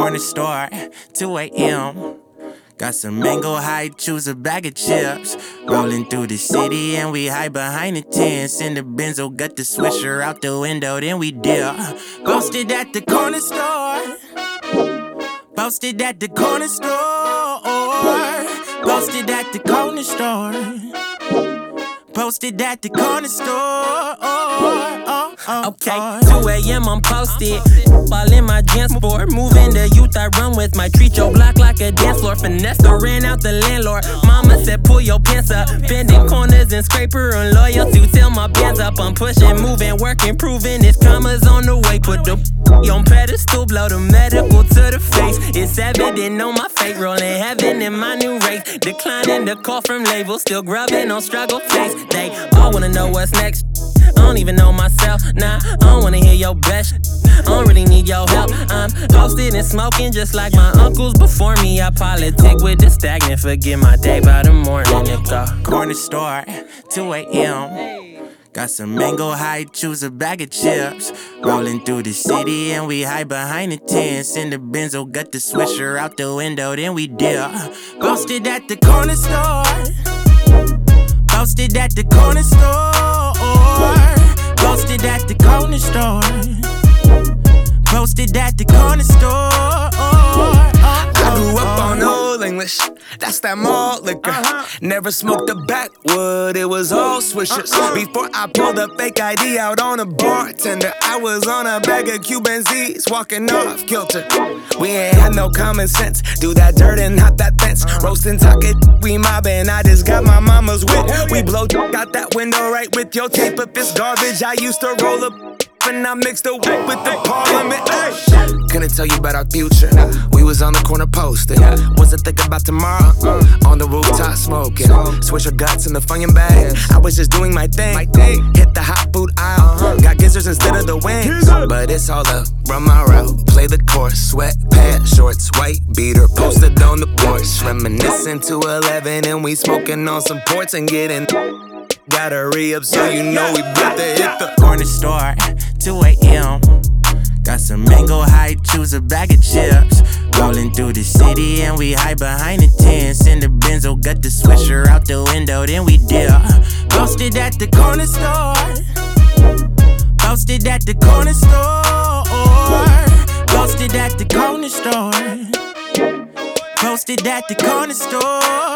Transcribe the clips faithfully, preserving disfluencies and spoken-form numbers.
Corner store, two A M Got some mango high, choose a bag of chips. Rolling through the city and we hide behind the tents. In the Benzo, got the swisher out the window, then we dip. Posted at the corner store. Posted at the corner store. Posted at the corner store. Posted at the corner store. Okay, two A M I'm posted. All in my gym sport. Moving the youth I run with. Might treat your block like a dance floor. Finesse the ran out the landlord. Mama said pull your pants up. Bending corners and scraper on loyalty. Till my bands up. I'm pushing, moving, working, proving. This commas on the way. Put the on pedestal. Blow the medical to the face. It's evident on my fate. Rolling heaven in my new race. Declining the call from labels. Still grubbing on struggle face. They all wanna know what's next. I don't even know myself, nah, I don't wanna hear your best. I don't really need your help. I'm posted and smoking just like my uncles before me. I politic with the stagnant, forget my day by the morning. It go. Corner store, two A M Got some mango high, choose a bag of chips. Rolling through the city and we hide behind the tents. In the Benzo, got the swisher out the window, then we dip. Posted at the corner store. Posted at the corner store. Posted at the corner store. Posted at the corner store. I grew up on Old English, that's that malt liquor. Uh-huh. Never smoked a backwood, it was all swishers. Uh-uh. Before I pulled a fake I D out on a bartender, I was on a bag of Cuban Z's, walking off kilter. We ain't had no common sense, do that dirt and hop that fence. Uh-huh. Roasting, talking, we mobbing, I just got my mama's whip. We blow out that window right with your tape. If it's garbage, I used to roll up and I mixed the whip with the parliament. Ay. Couldn't tell you about our future. We was on the corner posting. Wasn't thinking about tomorrow. On the rooftop smoking. Swish your guts in the Funyun bag. I was just doing my thing. Hit the hot food aisle. Got gizzards instead of the wings. But it's all up. Run my route. Play the course. Sweat pants, shorts, white beater. Posted on the porch. Reminiscing to eleven and we smoking on some ports and getting. Gotta re-up so you know we about to hit the corner store, two A M Got some mango high, choose a bag of chips. Rolling through the city and we hide behind the tents. In the Benzo, got the swisher out the window, then we dip. Posted at the corner store. Posted at the corner store. Posted at the corner store. Posted at the corner store.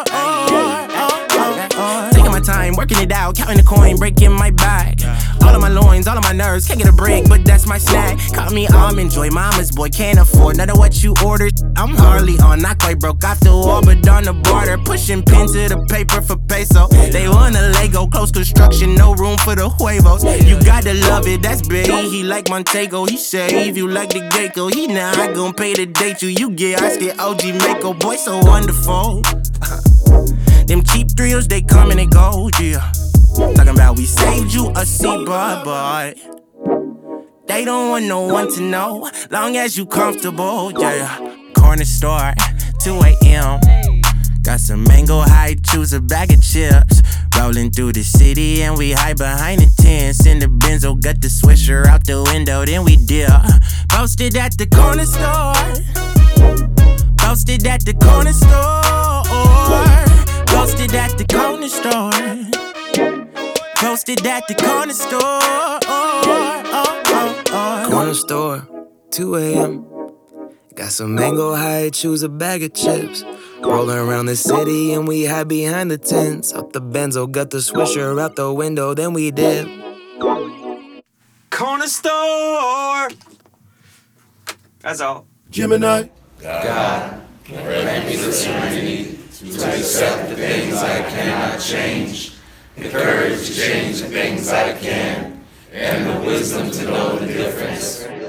Taking my time, working it out, counting the coin, breaking my back. All of my loins, all of my nerves, can't get a break, but that's my snack. Caught me almond joy, mama's boy, can't afford none of what you ordered. I'm hardly on, not quite broke off the wall, but on the border. Pushing pen to the paper for peso. They want a Lego, close construction, no room for the huevos. You gotta love it, that's big. He like Montego, he save you like the Geico. He not gon' pay to date you, you get I get O G Mako, boy so wonderful. Them cheap thrills, they come and they go, yeah. Talking about we saved you a seat, but, but they don't want no one to know, long as you comfortable, yeah. Corner store, two A M Got some mango high, choose a bag of chips. Rolling through the city and we hide behind the tents. In the Benzo, got the swisher out the window, then we dip. Posted at the corner store. Posted at the corner store. Posted at the corner store. Posted at the corner store. Corner store, two A M Got some mango high, choose a bag of chips. Rolling around the city and we hide behind the tents. Up the Benzo, got the swisher out the window, then we dip. Corner store. That's all. Gemini. God, grant me the serenity to accept the things I cannot change, the courage to change the things I can, and the wisdom to know the difference.